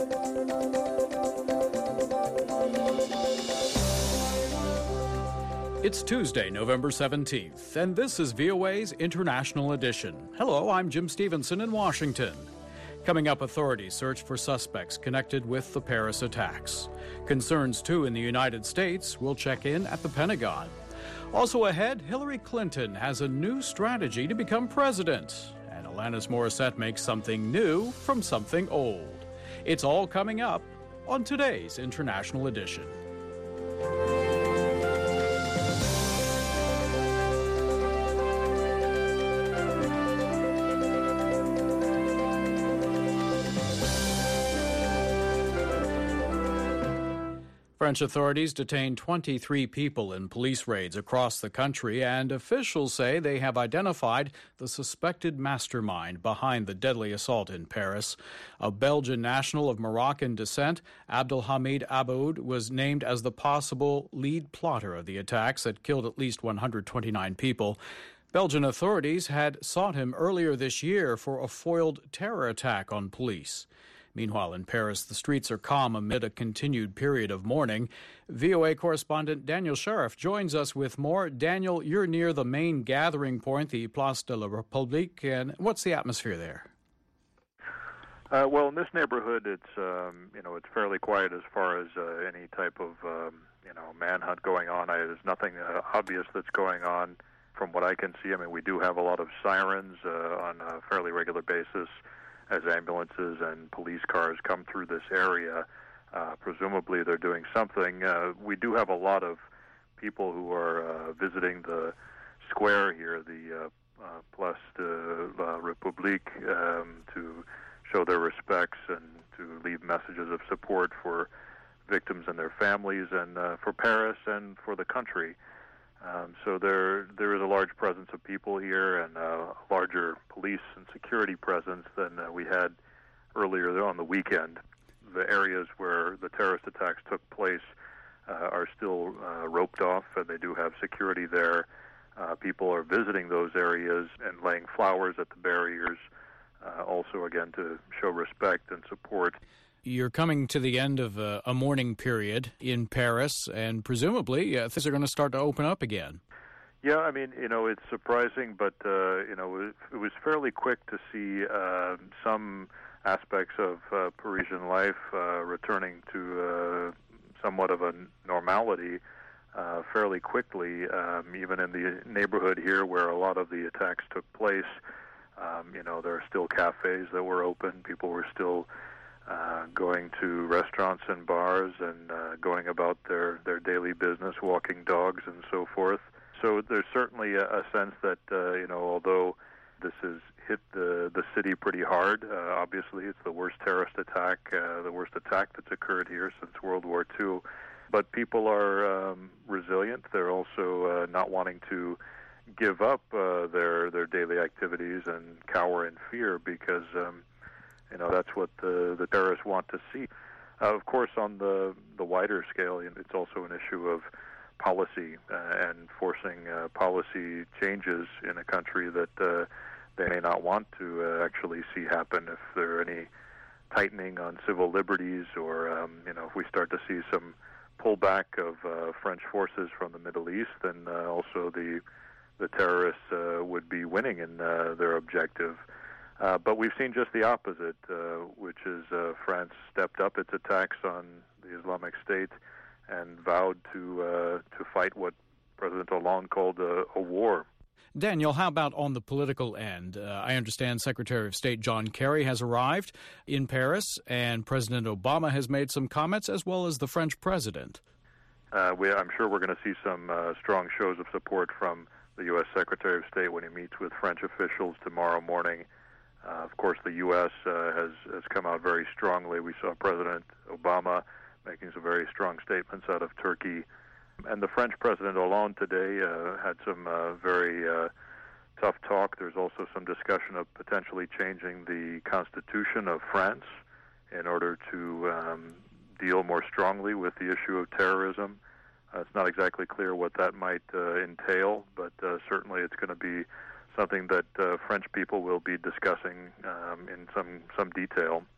It's Tuesday, November 17th, and this is VOA's International Edition. Hello, I'm Jim Stevenson in Washington. Coming up, authorities search for suspects connected with the Paris attacks. Concerns, too, in the United States. We'll check in at the Pentagon. Also ahead, Hillary Clinton has a new strategy to become president. And Alanis Morissette makes something new from something old. It's all coming up on today's International Edition. French authorities detained 23 people in police raids across the country, and officials say they have identified the suspected mastermind behind the deadly assault in Paris. A Belgian national of Moroccan descent, Abdelhamid Aboud, was named as the possible lead plotter of the attacks that killed at least 129 people. Belgian authorities had sought him earlier this year for a foiled terror attack on police. Meanwhile, in Paris, the streets are calm amid a continued period of mourning. VOA correspondent Daniel Sheriff joins us with more. Daniel, you're near the main gathering point, the Place de la République, and what's the atmosphere there? Well, in this neighborhood, it's it's fairly quiet as far as any type of manhunt going on. There's nothing obvious that's going on from what I can see. I mean, we do have a lot of sirens on a fairly regular basis as ambulances and police cars come through this area. Presumably they're doing something. We do have a lot of people who are visiting the square here, the Place de la République, to show their respects and to leave messages of support for victims and their families, and for Paris and for the country. So there is a large presence of people here, and a larger police and security presence than we had earlier on the weekend. The areas where the terrorist attacks took place are still roped off, and they do have security there. People are visiting those areas and laying flowers at the barriers, also, again, to show respect and support. You're coming to the end of a mourning period in Paris, and presumably things are going to start to open up again. Yeah, I mean, it's surprising, but, it was fairly quick to see some aspects of Parisian life returning to somewhat of a normality fairly quickly, even in the neighborhood here where a lot of the attacks took place. There are still cafes that were open. People were still going to restaurants and bars and going about their daily business, walking dogs and so forth. So there's certainly a sense that, although this has hit the city pretty hard, obviously it's the worst terrorist attack, the worst attack that's occurred here since World War II. But people are resilient. They're also not wanting to give up their daily activities and cower in fear because that's what the terrorists want to see. Of course, on the wider scale, it's also an issue of policy and forcing policy changes in a country that they may not want to actually see happen. If there are any tightening on civil liberties, or if we start to see some pullback of French forces from the Middle East, then also the terrorists would be winning in their objective. But we've seen just the opposite, which is France stepped up its attacks on the Islamic State and vowed to fight what President Hollande called a war. Daniel, how about on the political end? I understand Secretary of State John Kerry has arrived in Paris, and President Obama has made some comments, as well as the French president. I'm sure we're going to see some strong shows of support from the U.S. Secretary of State when he meets with French officials tomorrow morning. Of course, the U.S. has come out very strongly. We saw President Obama making some very strong statements out of Turkey. And the French President Hollande today had some very tough talk. There's also some discussion of potentially changing the Constitution of France in order to deal more strongly with the issue of terrorism. It's not exactly clear what that might entail, but certainly it's going to be something that French people will be discussing in some detail.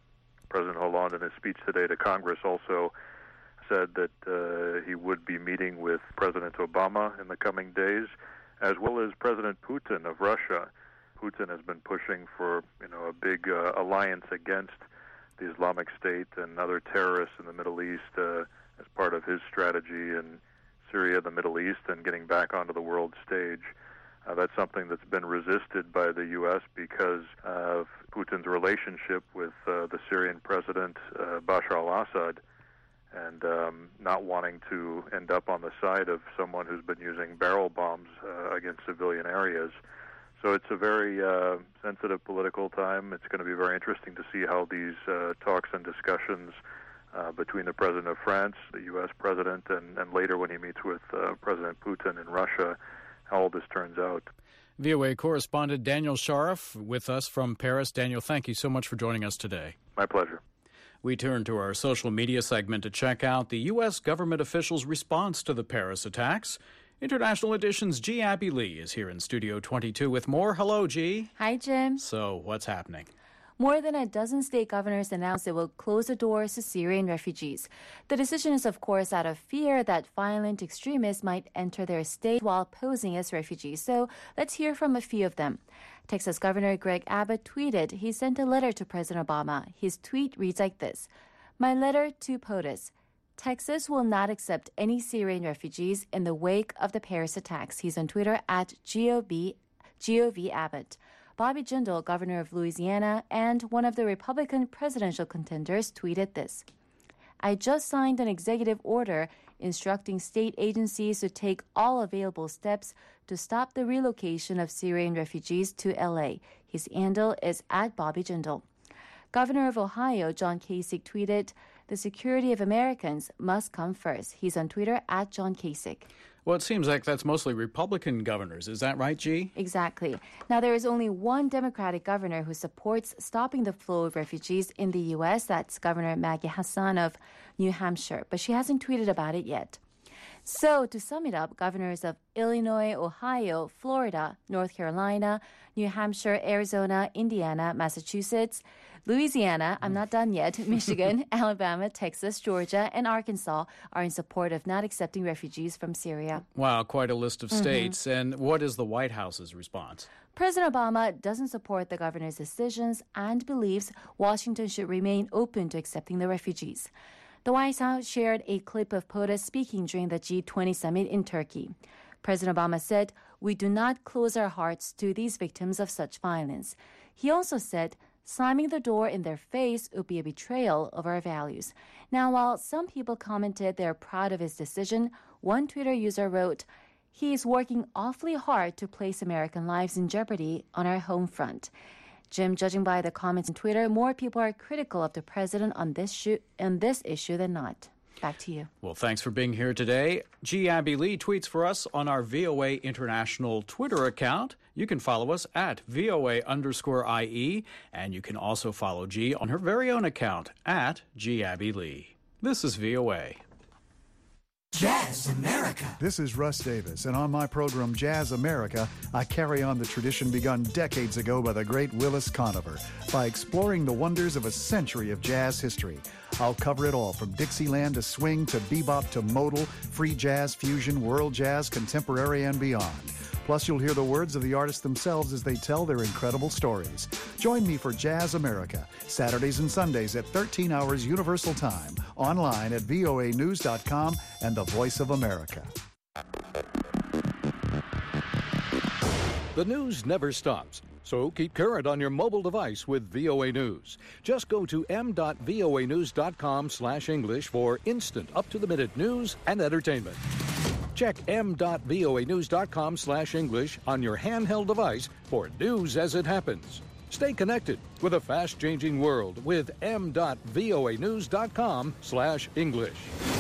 President Hollande, in his speech today to Congress, also said that he would be meeting with President Obama in the coming days, as well as President Putin of Russia. Putin has been pushing for, a big alliance against the Islamic State and other terrorists in the Middle East as part of his strategy in Syria, the Middle East, and getting back onto the world stage. That's something that's been resisted by the U.S. because of Putin's relationship with the Syrian president, Bashar al-Assad, and not wanting to end up on the side of someone who's been using barrel bombs against civilian areas. So it's a very sensitive political time. It's going to be very interesting to see how these talks and discussions between the President of France, the U.S. President, and later when he meets with President Putin in Russia, how all this turns out. VOA correspondent Daniel Sharaf with us from Paris. Daniel, thank you so much for joining us today. My pleasure. We turn to our social media segment to check out the U.S. government officials' response to the Paris attacks. International Edition's G. Abby Lee is here in Studio 22 with more. Hello, G. Hi, Jim. So, what's happening? More than a dozen state governors announced they will close the doors to Syrian refugees. The decision is, of course, out of fear that violent extremists might enter their state while posing as refugees. So let's hear from a few of them. Texas Governor Greg Abbott tweeted he sent a letter to President Obama. His tweet reads like this: "My letter to POTUS. Texas will not accept any Syrian refugees in the wake of the Paris attacks." He's on Twitter at GOV Abbott. Bobby Jindal, governor of Louisiana and one of the Republican presidential contenders, tweeted this: "I just signed an executive order instructing state agencies to take all available steps to stop the relocation of Syrian refugees to LA. His handle is at Bobby Jindal. Governor of Ohio, John Kasich, tweeted, "The security of Americans must come first." He's on Twitter at John Kasich. Well, it seems like that's mostly Republican governors. Is that right, G? Exactly. Now, there is only one Democratic governor who supports stopping the flow of refugees in the U.S. That's Governor Maggie Hassan of New Hampshire, but she hasn't tweeted about it yet. So, to sum it up, governors of Illinois, Ohio, Florida, North Carolina, New Hampshire, Arizona, Indiana, Massachusetts, Louisiana, I'm not done yet, Michigan, Alabama, Texas, Georgia, and Arkansas are in support of not accepting refugees from Syria. Wow, quite a list of states. And what is the White House's response? President Obama doesn't support the governor's decisions and believes Washington should remain open to accepting the refugees. The White House shared a clip of POTUS speaking during the G20 summit in Turkey. President Obama said, "We do not close our hearts to these victims of such violence." He also said, "Slamming the door in their face would be a betrayal of our values." Now, while some people commented they're proud of his decision, one Twitter user wrote, "He is working awfully hard to place American lives in jeopardy on our home front." Jim, judging by the comments on Twitter, more people are critical of the president on this issue than not. Back to you. Well, thanks for being here today. G. Abby Lee tweets for us on our VOA International Twitter account. You can follow us at VOA_IE, and you can also follow G on her very own account at G. Abby Lee. This is VOA. Jazz America. This is Russ Davis, and on my program Jazz America, I carry on the tradition begun decades ago by the great Willis Conover by exploring the wonders of a century of jazz history. I'll cover it all from Dixieland to swing to bebop to modal, free jazz, fusion, world jazz, contemporary, and beyond. Plus, you'll hear the words of the artists themselves as they tell their incredible stories. Join me for Jazz America, Saturdays and Sundays at 13 hours Universal Time, online at voanews.com and the Voice of America. The news never stops, so keep current on your mobile device with VOA News. Just go to m.voanews.com/English for instant, up-to-the-minute news and entertainment. Check m.voanews.com/English on your handheld device for news as it happens. Stay connected with a fast-changing world with m.voanews.com/English.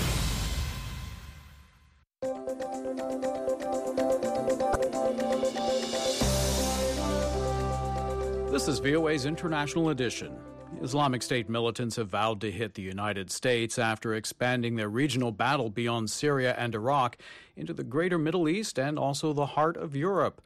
This is VOA's International Edition. Islamic State militants have vowed to hit the United States after expanding their regional battle beyond Syria and Iraq into the greater Middle East and also the heart of Europe.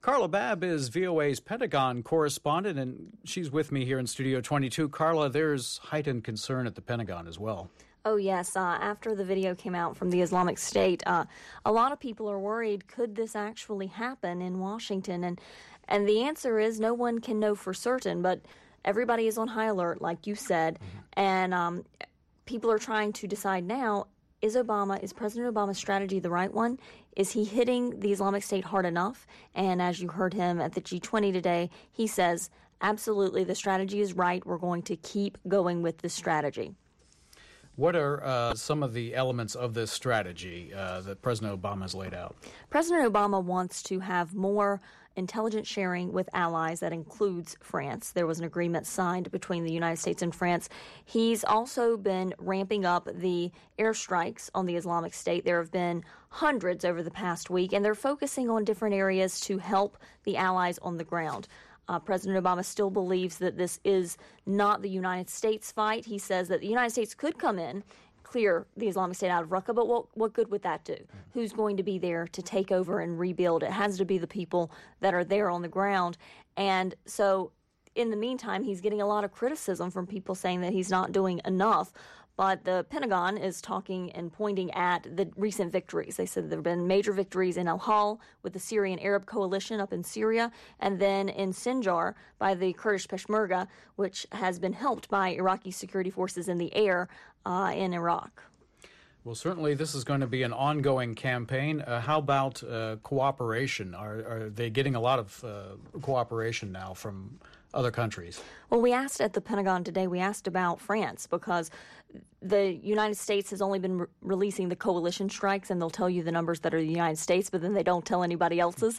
Carla Babb is VOA's Pentagon correspondent, and she's with me here in Studio 22. Carla, there's heightened concern at the Pentagon as well. Oh, yes. After the video came out from the Islamic State, a lot of people are worried, could this actually happen in Washington? And the answer is no one can know for certain, but everybody is on high alert, like you said, and people are trying to decide now, is President Obama's strategy the right one? Is he hitting the Islamic State hard enough? And as you heard him at the G20 today, he says, absolutely, the strategy is right. We're going to keep going with this strategy. What are some of the elements of this strategy that President Obama has laid out? President Obama wants to have more intelligence sharing with allies. That includes France. There was an agreement signed between the United States and France. He's also been ramping up the airstrikes on the Islamic State. There have been hundreds over the past week, and they're focusing on different areas to help the allies on the ground. President Obama still believes that this is not the United States fight. He says that the United States could come in, clear the Islamic State out of Raqqa, but what good would that do? Who's going to be there to take over and rebuild? It has to be the people that are there on the ground. And so in the meantime, he's getting a lot of criticism from people saying that he's not doing enough. But the Pentagon is talking and pointing at the recent victories. They said there have been major victories in Al-Hol with the Syrian Arab coalition up in Syria, and then in Sinjar by the Kurdish Peshmerga, which has been helped by Iraqi security forces in the air in Iraq. Well, certainly this is going to be an ongoing campaign. How about cooperation? Are they getting a lot of cooperation now from other countries? Well, we asked at the Pentagon today, we asked about France because the United States has only been releasing the coalition strikes, and they'll tell you the numbers that are the United States, but then they don't tell anybody else's.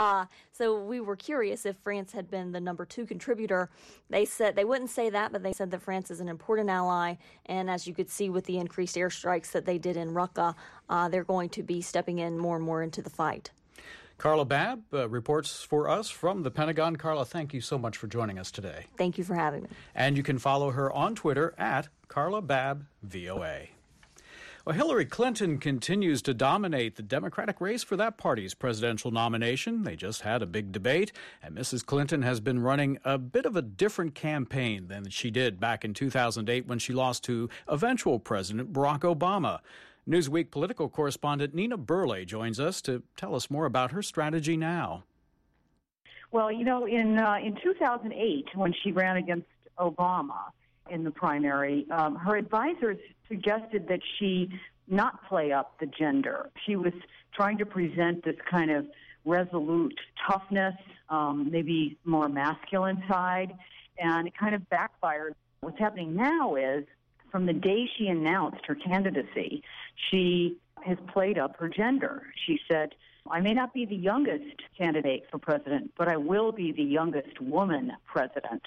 So we were curious if France had been the number 2 contributor. They said they wouldn't say that, but they said that France is an important ally, and as you could see with the increased airstrikes that they did in Raqqa, they're going to be stepping in more and more into the fight. Carla Babb reports for us from the Pentagon. Carla, thank you so much for joining us today. Thank you for having me. And you can follow her on Twitter at Carla Babb VOA. Well, Hillary Clinton continues to dominate the Democratic race for that party's presidential nomination. They just had a big debate, and Mrs. Clinton has been running a bit of a different campaign than she did back in 2008 when she lost to eventual President Barack Obama. Newsweek political correspondent Nina Burley joins us to tell us more about her strategy now. Well, you know, in 2008, when she ran against Obama in the primary, her advisors suggested that she not play up the gender. She was trying to present this kind of resolute toughness, maybe more masculine side, and it kind of backfired. What's happening now is, from the day she announced her candidacy, she has played up her gender. She said, I may not be the youngest candidate for president, but I will be the youngest woman president.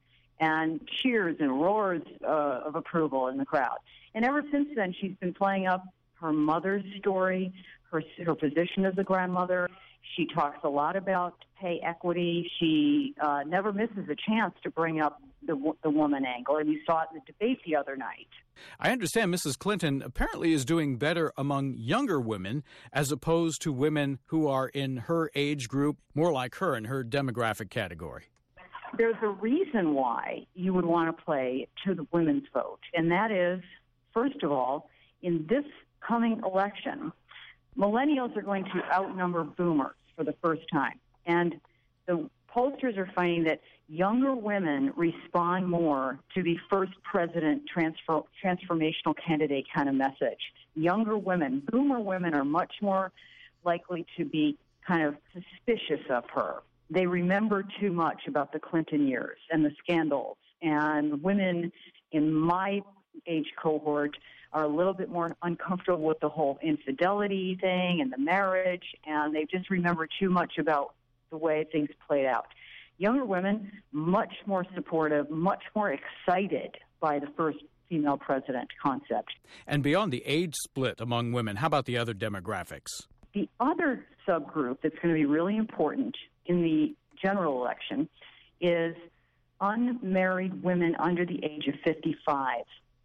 And cheers and roars of approval in the crowd. And ever since then, she's been playing up her mother's story, her position as a grandmother. She talks a lot about pay equity. She never misses a chance to bring up the woman angle, and you saw it in the debate the other night. I understand Mrs. Clinton apparently is doing better among younger women as opposed to women who are in her age group, more like her in her demographic category. There's a reason why you would want to play to the women's vote, and that is, first of all, in this coming election, millennials are going to outnumber boomers for the first time. And the pollsters are finding that younger women respond more to the first president transformational candidate kind of message. Younger women, boomer women, are much more likely to be kind of suspicious of her. They remember too much about the Clinton years and the scandals. And women in my age cohort are a little bit more uncomfortable with the whole infidelity thing and the marriage, and they just remember too much about the way things played out. Younger women, much more supportive, much more excited by the first female president concept. And beyond the age split among women, how about the other demographics? The other subgroup that's going to be really important in the general election is unmarried women under the age of 55.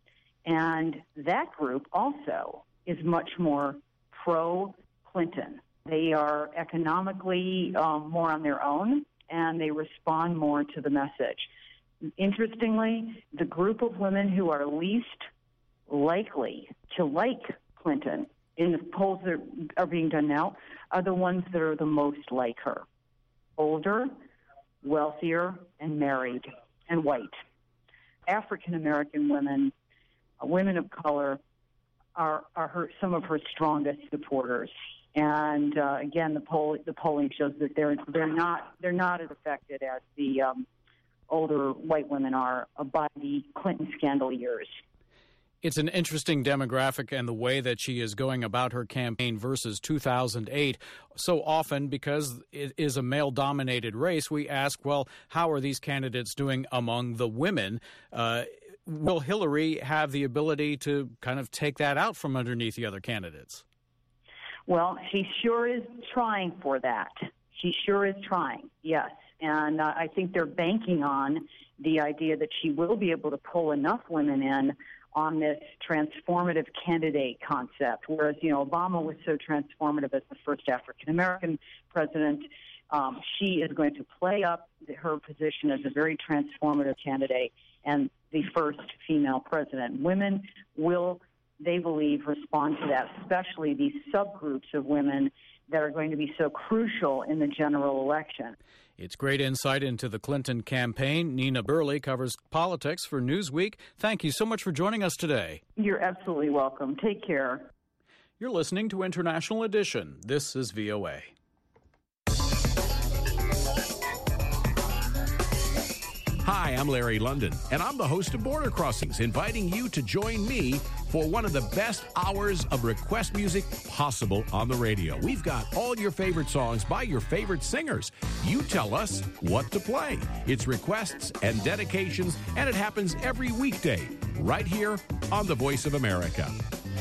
And that group also is much more pro-Clinton They are economically more on their own, and they respond more to the message. Interestingly, the group of women who are least likely to like Clinton in the polls that are being done now are the ones that are the most like her. Older, wealthier, and married, and white. African-American women, women of color, are some of her strongest supporters. And again, the polling shows that they're not as affected as the older white women are by the Clinton scandal years. It's an interesting demographic and the way that she is going about her campaign versus 2008. So often, because it is a male-dominated race, we ask, well, how are these candidates doing among the women? Will Hillary have the ability to kind of take that out from underneath the other candidates? Well, she sure is trying for that. She sure is trying, yes. And I think they're banking on the idea that she will be able to pull enough women in on this transformative candidate concept, whereas, Obama was so transformative as the first African-American president. She is going to play up her position as a very transformative candidate and the first female president. Women will, they believe, respond to that, especially these subgroups of women that are going to be so crucial in the general election. It's great insight into the Clinton campaign. Nina Burley covers politics for Newsweek. Thank you so much for joining us today. You're absolutely welcome. Take care. You're listening to International Edition. This is VOA. Hi, I'm Larry London, and I'm the host of Border Crossings, inviting you to join me for one of the best hours of request music possible on the radio. We've got all your favorite songs by your favorite singers. You tell us what to play. It's requests and dedications, and it happens every weekday right here on The Voice of America.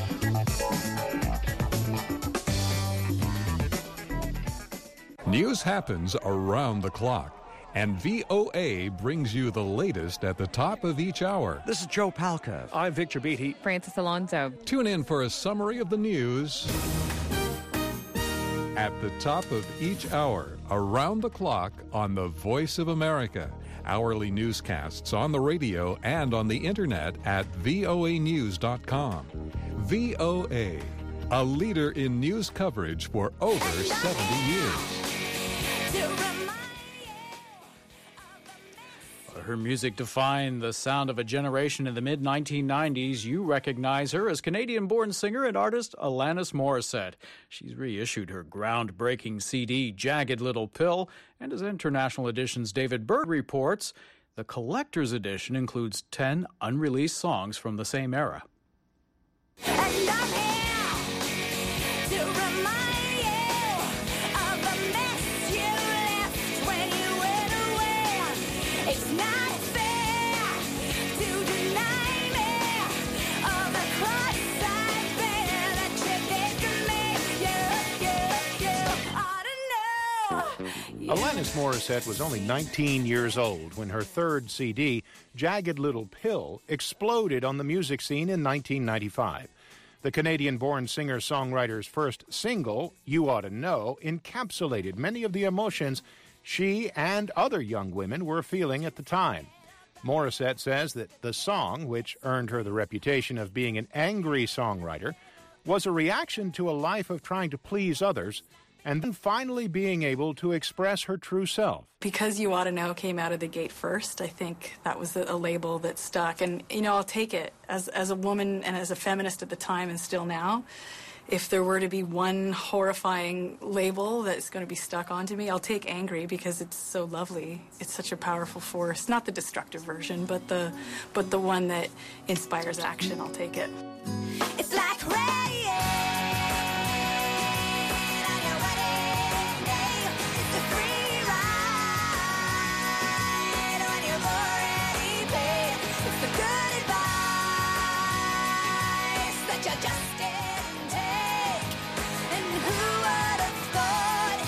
News happens around the clock, and VOA brings you the latest at the top of each hour. This is Joe Palca. I'm Victor Beatty. Francis Alonso. Tune in for a summary of the news at the top of each hour, around the clock on The Voice of America. Hourly newscasts on the radio and on the internet at voanews.com. VOA, a leader in news coverage for over 70 years. Her music defined the sound of a generation in the mid-1990s. You recognize her as Canadian-born singer and artist Alanis Morissette. She's reissued her groundbreaking CD, Jagged Little Pill, and as International Edition's David Byrd reports, the collector's edition includes 10 unreleased songs from the same era. Alanis Morissette was only 19 years old when her third CD, Jagged Little Pill, exploded on the music scene in 1995. The Canadian-born singer-songwriter's first single, You Ought to Know, encapsulated many of the emotions she and other young women were feeling at the time. Morissette says that the song, which earned her the reputation of being an angry songwriter, was a reaction to a life of trying to please others and then finally being able to express her true self. Because You Ought to Know came out of the gate first, I think that was a label that stuck. And, I'll take it as a woman and as a feminist at the time and still now. If there were to be one horrifying label that's going to be stuck onto me, I'll take Angry because it's so lovely. It's such a powerful force. Not the destructive version, but the one that inspires action. I'll take it. It's like rain on your wedding day. It's a free ride when you've already paid. It's the good advice that you just didn't take. And who would have thought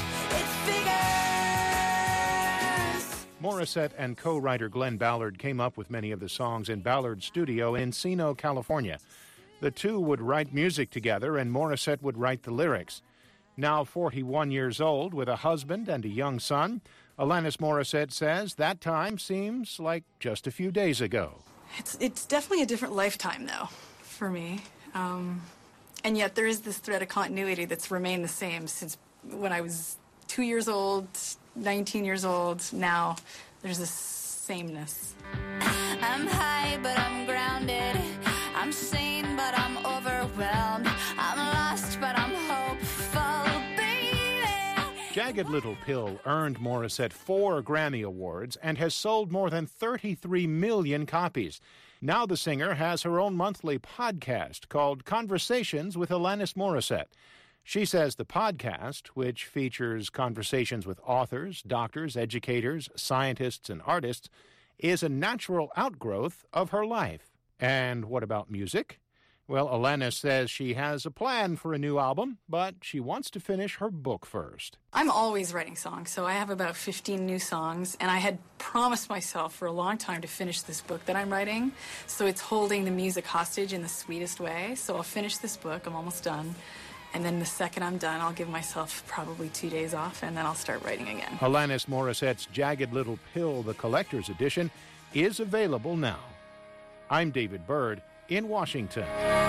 it figures? Morissette and co-writer Glenn Ballard came up with many of the songs in Ballard's studio in Encino, California. The two would write music together, and Morissette would write the lyrics. Now 41 years old with a husband and a young son, Alanis Morissette says that time seems like just a few days ago. It's definitely a different lifetime, though, for me. And yet there is this thread of continuity that's remained the same since when I was 2 years old, 19 years old. Now there's this sameness. I'm high, but I'm grounded. I'm sane, but I'm overwhelmed. I'm lost, but I'm hopeful, baby. Jagged Little Pill earned Morissette 4 Grammy Awards and has sold more than 33 million copies. Now the singer has her own monthly podcast called Conversations with Alanis Morissette. She says the podcast, which features conversations with authors, doctors, educators, scientists, and artists, is a natural outgrowth of her life. And what about music? Well, Alanis says she has a plan for a new album, but she wants to finish her book first. I'm always writing songs, so I have about 15 new songs, and I had promised myself for a long time to finish this book that I'm writing, so it's holding the music hostage in the sweetest way. So I'll finish this book, I'm almost done, and then the second I'm done, I'll give myself probably 2 days off, and then I'll start writing again. Alanis Morissette's Jagged Little Pill, the Collector's Edition, is available now. I'm David Byrd in Washington.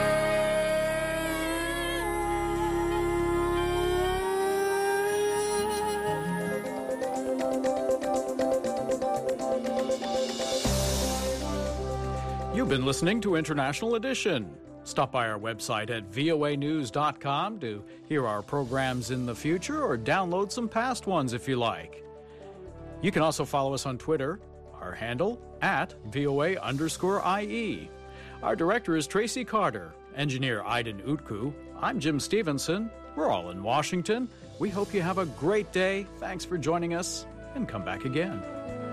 You've been listening to International Edition. Stop by our website at voanews.com to hear our programs in the future or download some past ones if you like. You can also follow us on Twitter, our handle @VOA_IE. Our director is Tracy Carter, engineer Aiden Utku. I'm Jim Stevenson. We're all in Washington. We hope you have a great day. Thanks for joining us, and come back again.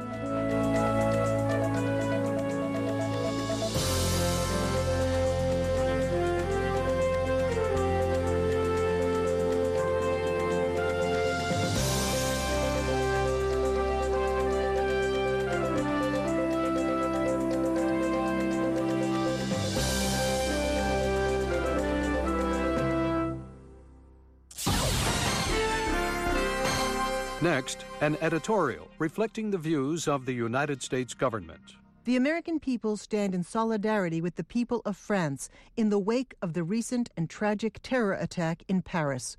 Next, an editorial reflecting the views of the United States government. The American people stand in solidarity with the people of France in the wake of the recent and tragic terror attack in Paris.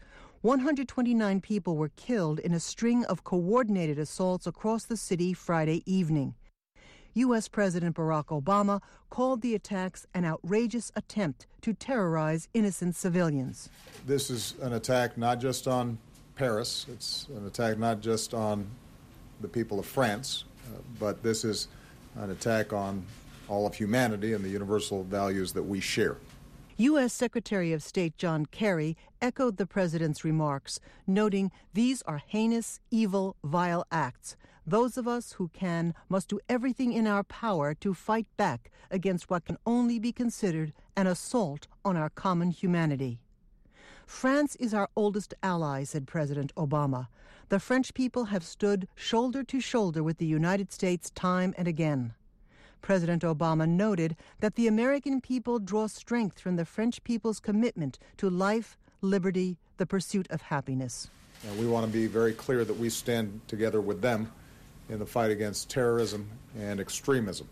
129 people were killed in a string of coordinated assaults across the city Friday evening. U.S. President Barack Obama called the attacks an outrageous attempt to terrorize innocent civilians. This is an attack not just on Paris, it's an attack not just on the people of France, but this is an attack on all of humanity and the universal values that we share. U.S. Secretary of State John Kerry echoed the president's remarks, noting these are heinous, evil, vile acts. Those of us who can must do everything in our power to fight back against what can only be considered an assault on our common humanity. France is our oldest ally, said President Obama. The French people have stood shoulder to shoulder with the United States time and again. President Obama noted that the American people draw strength from the French people's commitment to life, liberty, the pursuit of happiness. And we want to be very clear that we stand together with them in the fight against terrorism and extremism.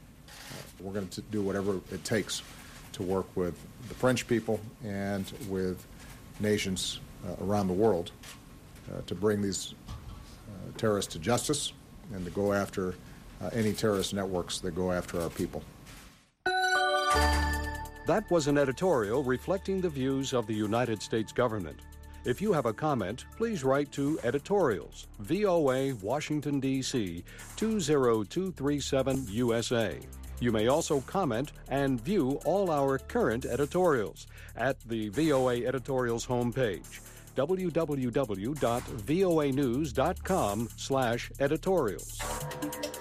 We're going to do whatever it takes to work with the French people and with nations around the world to bring these terrorists to justice and to go after any terrorist networks that go after our people. That was an editorial reflecting the views of the United States government. If you have a comment, please write to Editorials, VOA, Washington, D.C., 20237 USA. You may also comment and view all our current editorials at the VOA Editorials homepage, www.voanews.com/editorials.